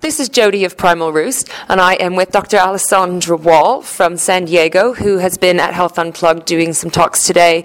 this is Jody of Primal Roost, and I am with Dr. Alessandra Wall from San Diego, who has been at Health Unplugged doing some talks today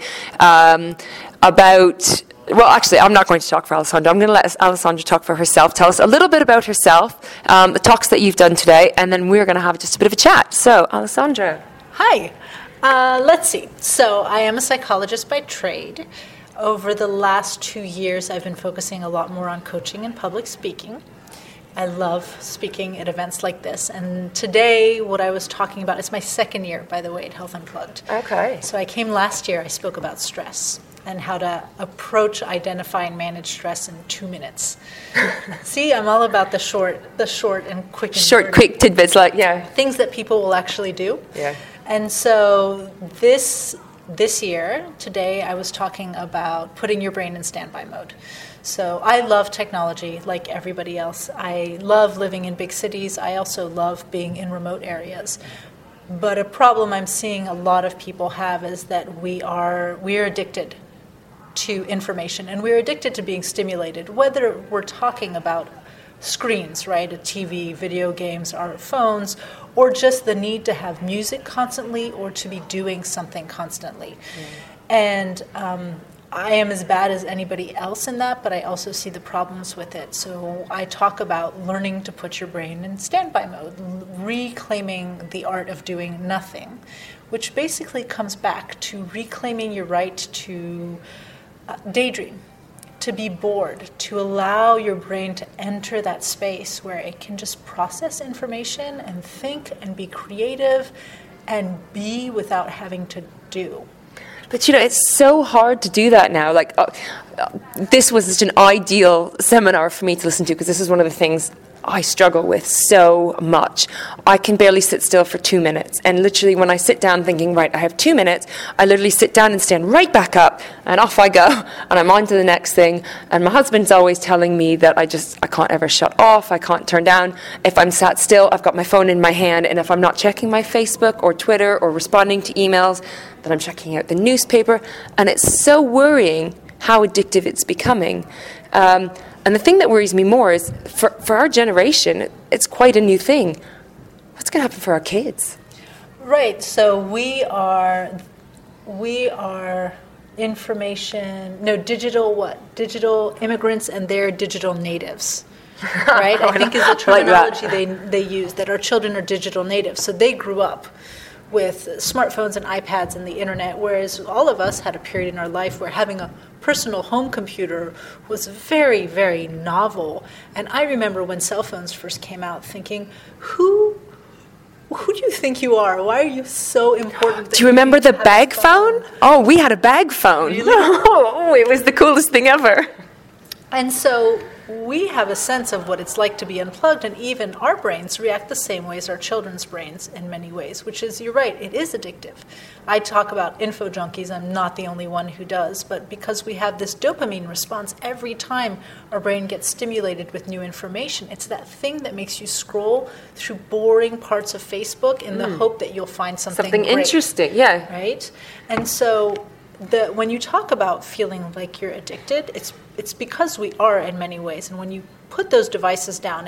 about... Well, actually, I'm not going to talk for Alessandra. I'm going to let Alessandra talk for herself. Tell us a little bit about herself, the talks that you've done today, and then we're going to have just a bit of a chat. So, Alessandra. Hi. Let's see. So I am a psychologist by trade. Over the last 2 years, I've been focusing a lot more on coaching and public speaking. I love speaking at events like this. And today, what I was talking about, it's my second year, by the way, at Health Unplugged. Okay. So I came last year, I spoke about stress and how to approach, identify, and manage stress in 2 minutes. See, I'm all about the short and quick. Quick tidbits, things that people will actually do. Yeah. And so this year, today, I was talking about putting your brain in standby mode. So I love technology like everybody else. I love living in big cities. I also love being in remote areas. But a problem I'm seeing a lot of people have is that we're addicted to information, and we're addicted to being stimulated, whether we're talking about screens, right, a TV, video games, our phones, or just the need to have music constantly or to be doing something constantly. And I am as bad as anybody else in that, but I also see the problems with it. So I talk about learning to put your brain in standby mode, reclaiming the art of doing nothing, which basically comes back to reclaiming your right to daydream, to be bored, to allow your brain to enter that space where it can just process information and think and be creative and be without having to do. But, it's so hard to do that now. This was just an ideal seminar for me to listen to, because this is one of the things I struggle with so much. I can barely sit still for 2 minutes. And literally when I sit down thinking, right, I have 2 minutes, I literally sit down and stand right back up, and off I go, and I'm on to the next thing. And my husband's always telling me that I can't ever shut off, I can't turn down. If I'm sat still, I've got my phone in my hand, and if I'm not checking my Facebook or Twitter or responding to emails, then I'm checking out the newspaper. And it's so worrying how addictive it's becoming. And the thing that worries me more is, for our generation, it's quite a new thing. What's going to happen for our kids? Right. So we are digital immigrants, and they're digital natives. Right? I think is the terminology they use, that our children are digital natives. So they grew up with smartphones and iPads and the internet, whereas all of us had a period in our life where having a personal home computer was very, very novel. And I remember when cell phones first came out thinking, who do you think you are? Why are you so important? Do you remember the bag phone? Oh, we had a bag phone. Really? Oh, it was the coolest thing ever. And so we have a sense of what it's like to be unplugged, and even our brains react the same way as our children's brains in many ways, which is, you're right, it is addictive. I talk about info junkies. I'm not the only one who does, but because we have this dopamine response every time our brain gets stimulated with new information, it's that thing that makes you scroll through boring parts of Facebook in the hope that you'll find something great, interesting, yeah. Right? And so when you talk about feeling like you're addicted, it's because we are in many ways. And when you put those devices down,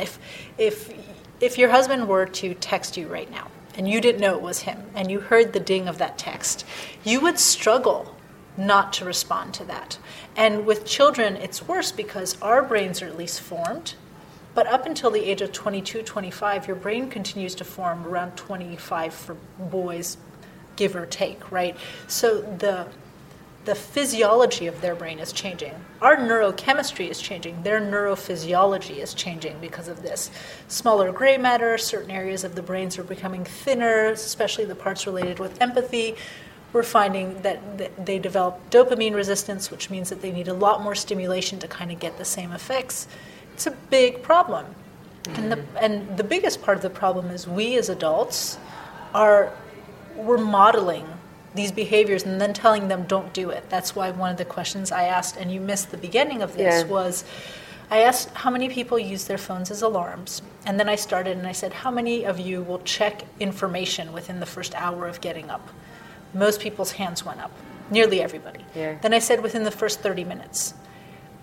if your husband were to text you right now and you didn't know it was him and you heard the ding of that text, you would struggle not to respond to that. And with children, it's worse because our brains are at least formed. But up until the age of 22, 25, your brain continues to form around 25 for boys, give or take, right? So the physiology of their brain is changing. Our neurochemistry is changing. Their neurophysiology is changing because of this. Smaller gray matter, certain areas of the brains are becoming thinner, especially the parts related with empathy. We're finding that they develop dopamine resistance, which means that they need a lot more stimulation to kind of get the same effects. It's a big problem. And the biggest part of the problem is we as adults we're modeling these behaviors and then telling them don't do it. That's why one of the questions I asked, and you missed the beginning of this, was I asked how many people use their phones as alarms. And then I started and I said, how many of you will check information within the first hour of getting up? Most people's hands went up, nearly everybody. Yeah. Then I said within the first 30 minutes.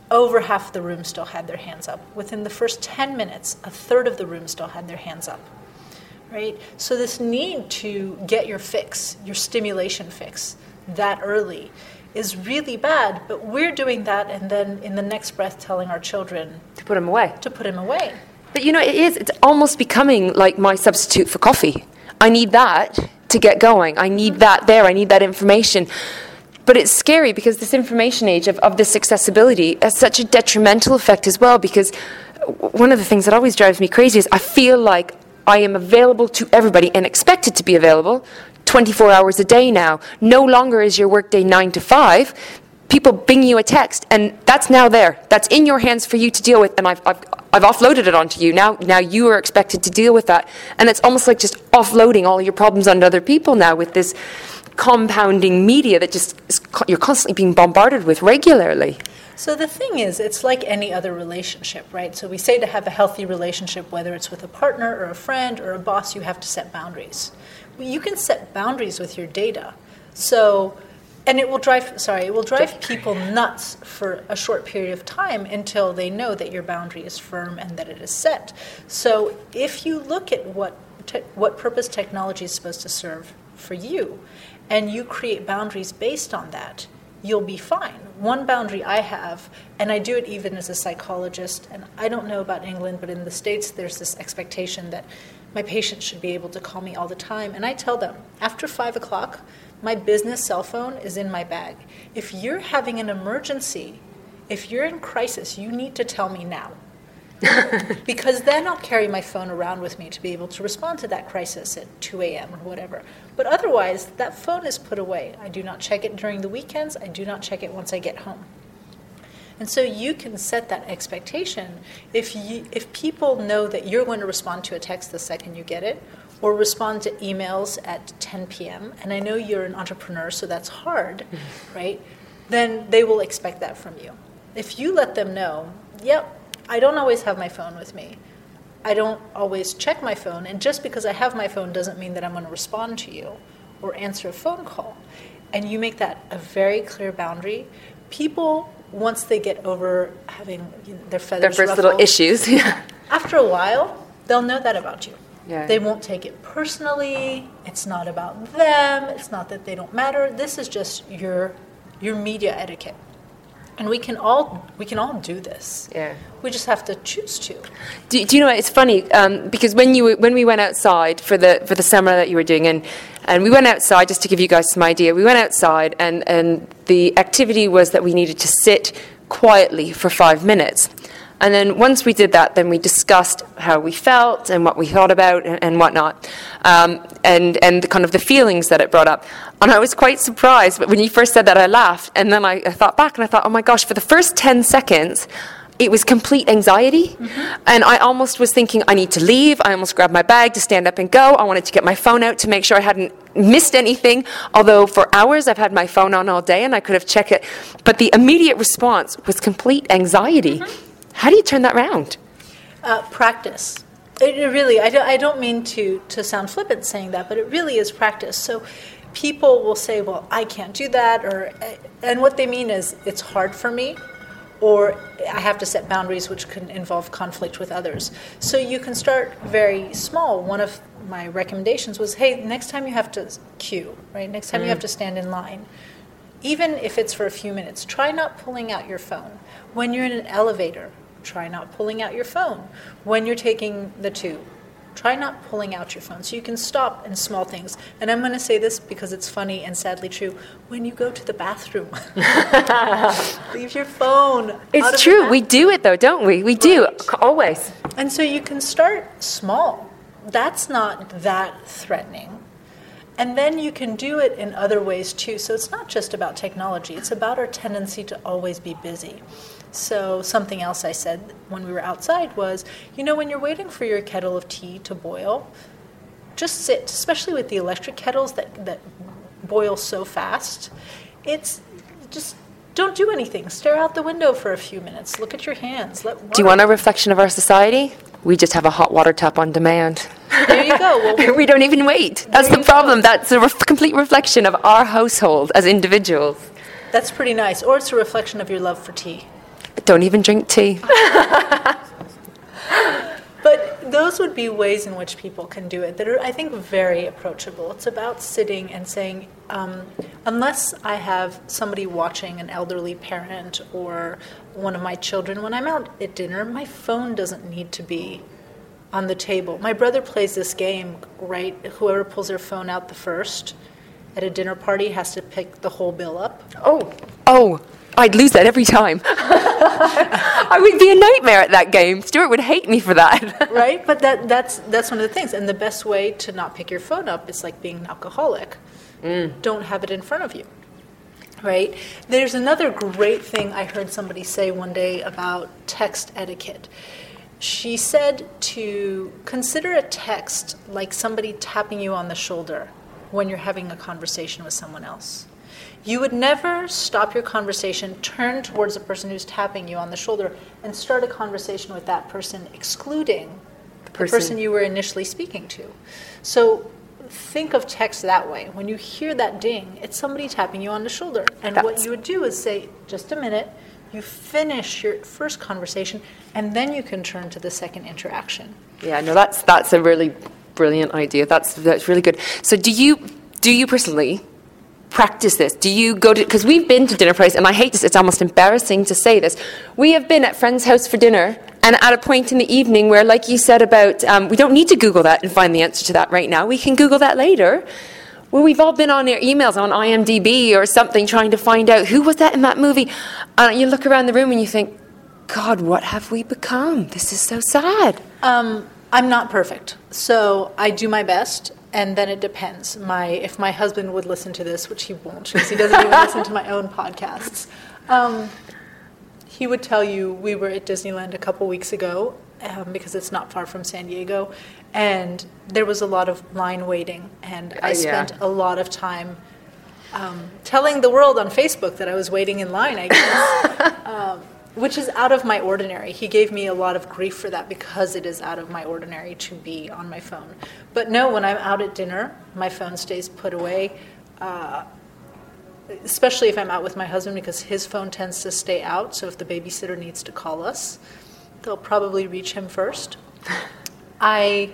over half the room still had their hands up. Within the first 10 minutes, a third of the room still had their hands up, right? So this need to get your fix, your stimulation fix, that early is really bad, but we're doing that and then in the next breath telling our children To put them away. to put him away. But it's almost becoming like my substitute for coffee. I need that to get going. I need that there. I need that information. But it's scary because this information age of this accessibility has such a detrimental effect as well, because one of the things that always drives me crazy is I feel like I am available to everybody and expected to be available 24 hours a day now. No longer is your workday 9 to 5. People bing you a text, and that's now there. That's in your hands for you to deal with, and I've offloaded it onto you. Now you are expected to deal with that. And it's almost like just offloading all your problems onto other people now with this compounding media that just you're constantly being bombarded with regularly. So the thing is, it's like any other relationship, right? So we say to have a healthy relationship, whether it's with a partner or a friend or a boss, you have to set boundaries. You can set boundaries with your data. So, and it will drive people nuts for a short period of time until they know that your boundary is firm and that it is set. So if you look at what purpose technology is supposed to serve for you, and you create boundaries based on that, you'll be fine. One boundary I have, and I do it even as a psychologist, and I don't know about England, but in the States there's this expectation that my patients should be able to call me all the time. And I tell them, after 5 o'clock, my business cell phone is in my bag. If you're having an emergency, if you're in crisis, you need to tell me now. Because then I'll carry my phone around with me to be able to respond to that crisis at 2 a.m. or whatever. But otherwise, that phone is put away. I do not check it during the weekends. I do not check it once I get home. And so you can set that expectation. If people know that you're going to respond to a text the second you get it, or respond to emails at 10 p.m., and I know you're an entrepreneur, so that's hard, right? Then they will expect that from you. If you let them know, yep, I don't always have my phone with me. I don't always check my phone, and just because I have my phone doesn't mean that I'm going to respond to you or answer a phone call. And you make that a very clear boundary. People, once they get over having their feathers Their first ruffled, little issues. after a while, they'll know that about you. Yeah. They won't take it personally. It's not about them. It's not that they don't matter. This is just your media etiquette. And we can all do this. Yeah. We just have to choose to. Do you know what? It's funny because when we went outside for the seminar that you were doing, and we went outside, just to give you guys some idea, we went outside and the activity was that we needed to sit quietly for 5 minutes. And then once we did that, then we discussed how we felt and what we thought about and whatnot, and the kind of the feelings that it brought up. And I was quite surprised, but when you first said that, I laughed. And then I thought back and I thought, oh my gosh, for the first 10 seconds, it was complete anxiety. Mm-hmm. And I almost was thinking, I need to leave. I almost grabbed my bag to stand up and go. I wanted to get my phone out to make sure I hadn't missed anything. Although for hours I've had my phone on all day and I could have checked it. But the immediate response was complete anxiety. Mm-hmm. How do you turn that around? Practice. It really, I don't mean to sound flippant saying that, but it really is practice. So people will say, well, I can't do that, and what they mean is it's hard for me, or I have to set boundaries which can involve conflict with others. So you can start very small. One of my recommendations was, hey, next time you have to queue, right? Next time you have to stand in line, even if it's for a few minutes, try not pulling out your phone. When you're in an elevator, try not pulling out your phone. When you're taking the tube, try not pulling out your phone. So you can stop in small things. And I'm going to say this because it's funny and sadly true. When you go to the bathroom, leave your phone. It's true. We do it though, don't we? We do, always. And so you can start small. That's not that threatening. And then you can do it in other ways too. So it's not just about technology. It's about our tendency to always be busy. So something else I said when we were outside was, when you're waiting for your kettle of tea to boil, just sit, especially with the electric kettles that boil so fast. It's just don't do anything. Stare out the window for a few minutes. Look at your hands. Do you want a reflection of our society? We just have a hot water tap on demand. There you go. Well, we don't even wait. That's the problem. That's a complete reflection of our household as individuals. That's pretty nice. Or it's a reflection of your love for tea. Don't even drink tea. But those would be ways in which people can do it that are, I think, very approachable. It's about sitting and saying, unless I have somebody watching, an elderly parent or one of my children, when I'm out at dinner, my phone doesn't need to be on the table. My brother plays this game, right? Whoever pulls their phone out the first at a dinner party has to pick the whole bill up. Oh, I'd lose that every time. I would be a nightmare at that game. Stuart would hate me for that. Right? But that's one of the things. And the best way to not pick your phone up is like being an alcoholic. Don't have it in front of you. Right? There's another great thing I heard somebody say one day about text etiquette. She said to consider a text like somebody tapping you on the shoulder when you're having a conversation with someone else. You would never stop your conversation, turn towards the person who's tapping you on the shoulder, and start a conversation with that person, excluding the person you were initially speaking to. So think of text that way. When you hear that ding, it's somebody tapping you on the shoulder. And what you would do is say, just a minute, you finish your first conversation, and then you can turn to the second interaction. Yeah, no, that's a really brilliant idea. That's really good. So do you personally practice this? Do you go to, because we've been to dinner parties, and I hate this, it's almost embarrassing to say this. We have been at friends' house for dinner, and at a point in the evening where, like you said about, we don't need to Google that and find the answer to that right now. We can Google that later. Well, we've all been on our emails on IMDb or something trying to find out who was that in that movie. And you look around the room and you think, God, what have we become? This is so sad. I'm not perfect, so I do my best. And then it depends. If my husband would listen to this, which he won't, because he doesn't even listen to my own podcasts, he would tell you we were at Disneyland a couple weeks ago, because it's not far from San Diego, and there was a lot of line waiting, and I spent a lot of time telling the world on Facebook that I was waiting in line, I guess. Which is out of my ordinary. He gave me a lot of grief for that because it is out of my ordinary to be on my phone. But no, when I'm out at dinner, my phone stays put away, especially if I'm out with my husband, because his phone tends to stay out. So if the babysitter needs to call us, they'll probably reach him first. I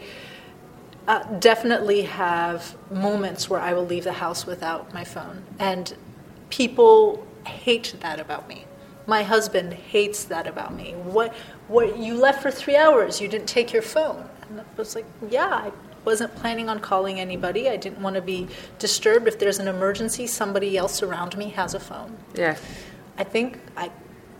definitely have moments where I will leave the house without my phone. And people hate that about me. My husband hates that about me. What you left for 3 hours, you didn't take your phone. And I was like, yeah, I wasn't planning on calling anybody. I didn't want to be disturbed. If there's an emergency, somebody else around me has a phone. Yeah. I think I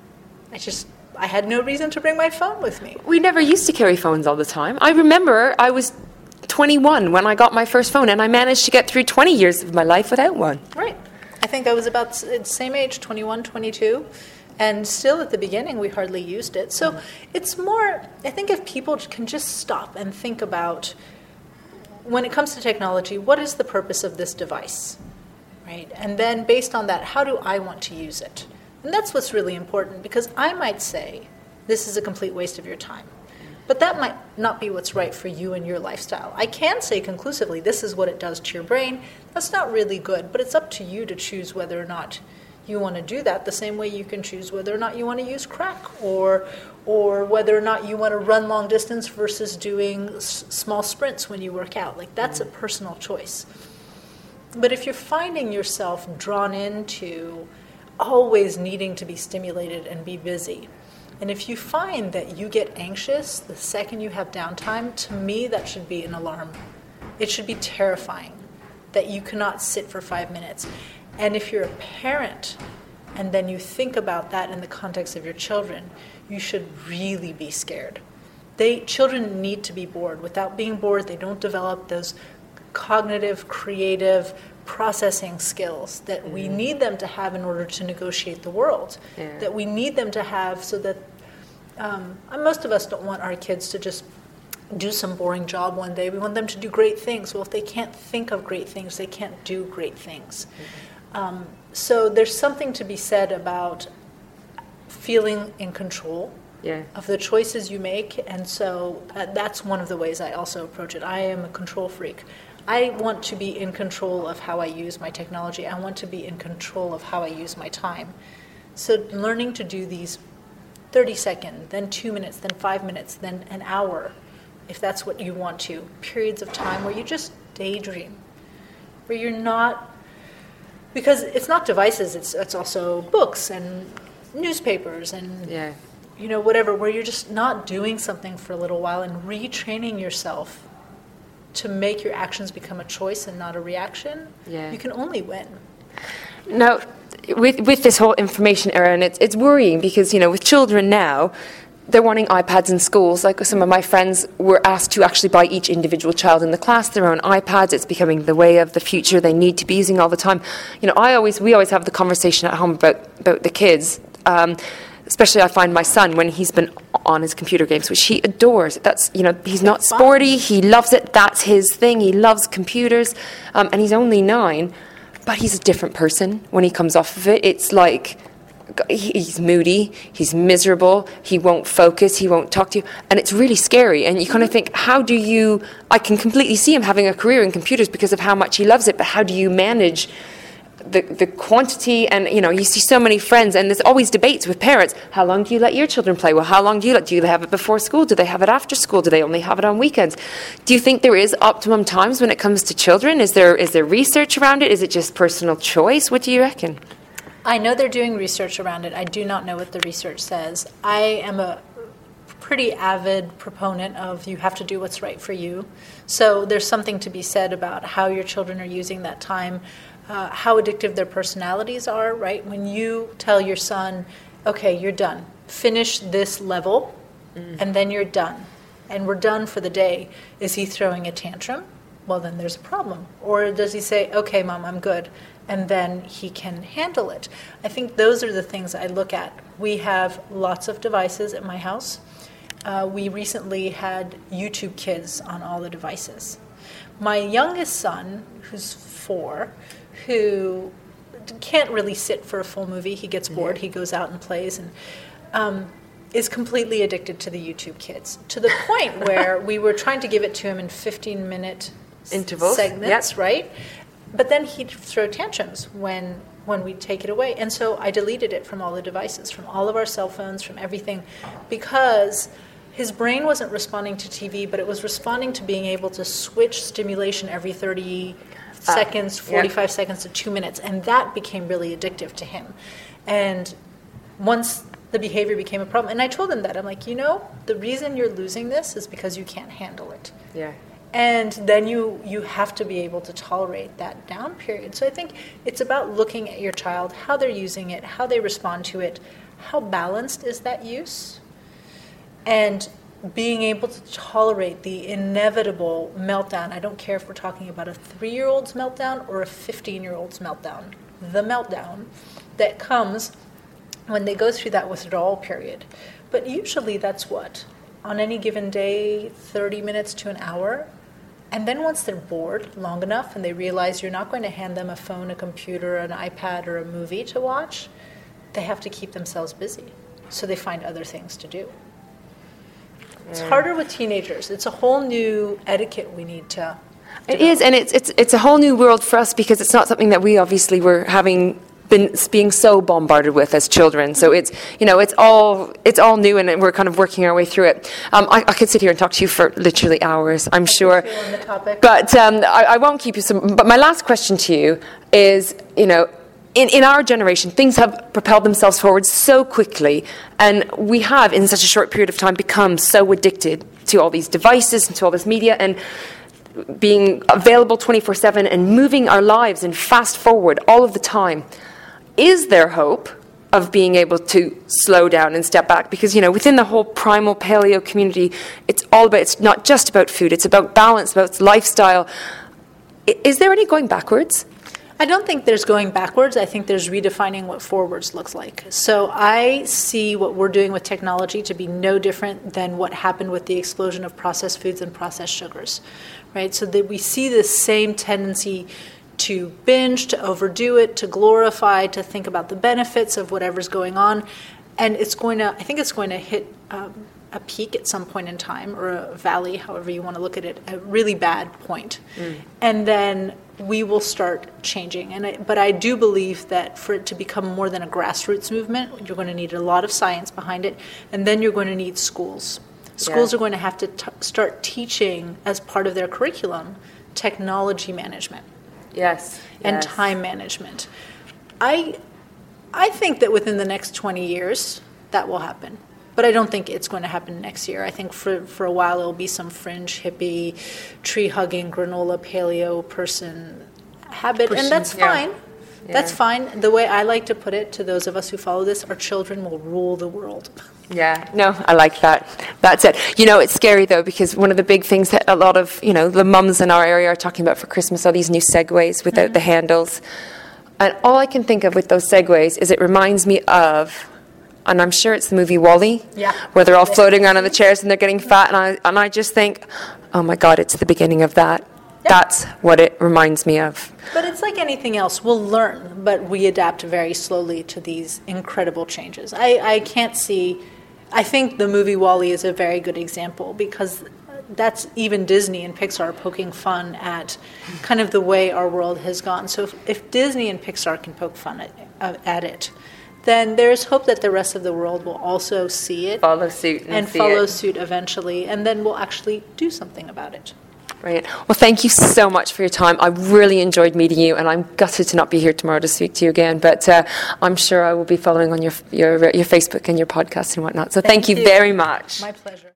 had no reason to bring my phone with me. We never used to carry phones all the time. I remember I was 21 when I got my first phone, and I managed to get through 20 years of my life without one. Right. I think I was about the same age, 21, 22. And still at the beginning, we hardly used it. So it's more, I think if people can just stop and think about, when it comes to technology, what is the purpose of this device, right? And then based on that, how do I want to use it? And that's what's really important, because I might say, this is a complete waste of your time. But that might not be what's right for you and your lifestyle. I can say conclusively, this is what it does to your brain. That's not really good, but it's up to you to choose whether or not you want to do that, the same way you can choose whether or not you want to use crack or whether or not you want to run long distance versus doing small sprints when you work out. Like, that's a personal choice. But if you're finding yourself drawn into always needing to be stimulated and be busy, and if you find that you get anxious the second you have downtime, to me that should be an alarm. It should be terrifying that you cannot sit for 5 minutes. And if you're a parent and then you think about that in the context of your children, you should really be scared. Children need to be bored. Without being bored, they don't develop those cognitive, creative, processing skills that we need them to have in order to negotiate the world, that we need them to have so that most of us don't want our kids to just do some boring job one day. We want them to do great things. Well, if they can't think of great things, they can't do great things. So there's something to be said about feeling in control of the choices you make, and so that's one of the ways I also approach it. I am a control freak. I want to be in control of how I use my technology. I want to be in control of how I use my time. So learning to do these 30 seconds, then 2 minutes, then 5 minutes, then an hour, if that's what you want to. Periods of time where you just daydream, where you're not, because it's not devices, it's also books and newspapers and whatever, where you're just not doing something for a little while and retraining yourself to make your actions become a choice and not a reaction. You can only win. Now, with this whole information era, and it's worrying because, with children now, they're wanting iPads in schools. Like some of my friends were asked to actually buy each individual child in the class their own iPads. It's becoming the way of the future. They need to be using all the time. We always have the conversation at home about the kids. Especially I find my son, when he's been on his computer games, which he adores. That's, he's not sporty. He loves it. That's his thing. He loves computers. And he's only 9. But he's a different person when he comes off of it. It's like he's moody, he's miserable, he won't focus, he won't talk to you. And it's really scary. And you kind of think, I can completely see him having a career in computers because of how much he loves it, but how do you manage the quantity? And, you see so many friends, and there's always debates with parents. How long do you let your children play? Well, how long do you have it before school? Do they have it after school? Do they only have it on weekends? Do you think there is optimum times when it comes to children? Is there research around it? Is it just personal choice? What do you reckon? I know they're doing research around it. I do not know what the research says. I am a pretty avid proponent of you have to do what's right for you. So there's something to be said about how your children are using that time. How addictive their personalities are, right? When you tell your son, okay, you're done. Finish this level, and then you're done. And we're done for the day. Is he throwing a tantrum? Well, then there's a problem. Or does he say, okay, Mom, I'm good, and then he can handle it? I think those are the things I look at. We have lots of devices at my house. We recently had YouTube Kids on all the devices. My youngest son, who's 4, who can't really sit for a full movie. He gets bored. He goes out and plays, and is completely addicted to the YouTube Kids, to the point where we were trying to give it to him in 15-minute intervals, segments, right? But then he'd throw tantrums when we'd take it away. And so I deleted it from all the devices, from all of our cell phones, from everything, because his brain wasn't responding to TV, but it was responding to being able to switch stimulation every 30 seconds, 45 seconds to 2 minutes, and that became really addictive to him. And once the behavior became a problem, and I told him that, I'm like, the reason you're losing this is because you can't handle it. And then you have to be able to tolerate that down period. So I think it's about looking at your child, how they're using it, how they respond to it, how balanced is that use, and being able to tolerate the inevitable meltdown. I don't care if we're talking about a 3-year-old's meltdown or a 15-year-old's meltdown. The meltdown that comes when they go through that withdrawal period. But usually that's what? On any given day, 30 minutes to an hour. And then once they're bored long enough and they realize you're not going to hand them a phone, a computer, an iPad, or a movie to watch, they have to keep themselves busy. So they find other things to do. It's harder with teenagers. It's a whole new etiquette we need to develop. It is, and it's a whole new world for us because it's not something that we obviously were being so bombarded with as children. So it's all new, and we're kind of working our way through it. I could sit here and talk to you for literally hours, I'm sure. On the topic. But I won't keep you But my last question to you is, in our generation, things have propelled themselves forward so quickly, and we have, in such a short period of time, become so addicted to all these devices and to all this media and being available 24/7 and moving our lives and fast forward all of the time. Is there hope of being able to slow down and step back? Because, within the whole primal paleo community, it's not just about food, it's about balance, about lifestyle. Is there any going backwards? I don't think there's going backwards. I think there's redefining what forwards looks like. So I see what we're doing with technology to be no different than what happened with the explosion of processed foods and processed sugars, right? So that we see the same tendency to binge, to overdo it, to glorify, to think about the benefits of whatever's going on. And I think it's going to hit a peak at some point in time, or a valley, however you want to look at it, a really bad point. And then we will start changing. But I do believe that for it to become more than a grassroots movement, you're going to need a lot of science behind it, and then you're going to need schools. Schools are going to have to start teaching as part of their curriculum technology management. Yes. And time management. I think that within the next 20 years that will happen. But I don't think it's going to happen next year. I think for a while it'll be some fringe, hippie, tree-hugging, granola, paleo person habit. And that's fine. Yeah. That's fine. The way I like to put it to those of us who follow this, our children will rule the world. Yeah, no, I like that. That's it. It's scary, though, because one of the big things that a lot of, the mums in our area are talking about for Christmas are these new Segways without the handles. And all I can think of with those Segways is it reminds me of, and I'm sure it's the movie WALL-E, where they're all floating around on the chairs and they're getting fat, and I just think, oh my God, it's the beginning of that. Yep. That's what it reminds me of. But it's like anything else. We'll learn, but we adapt very slowly to these incredible changes. I can't see... I think the movie WALL-E is a very good example because that's even Disney and Pixar poking fun at kind of the way our world has gone. So if Disney and Pixar can poke fun at it, then there's hope that the rest of the world will also see it. Follow suit. And follow suit eventually, and then we'll actually do something about it. Right. Well, thank you so much for your time. I really enjoyed meeting you, and I'm gutted to not be here tomorrow to speak to you again. But I'm sure I will be following on your Facebook and your podcast and whatnot. So thank you very much. My pleasure.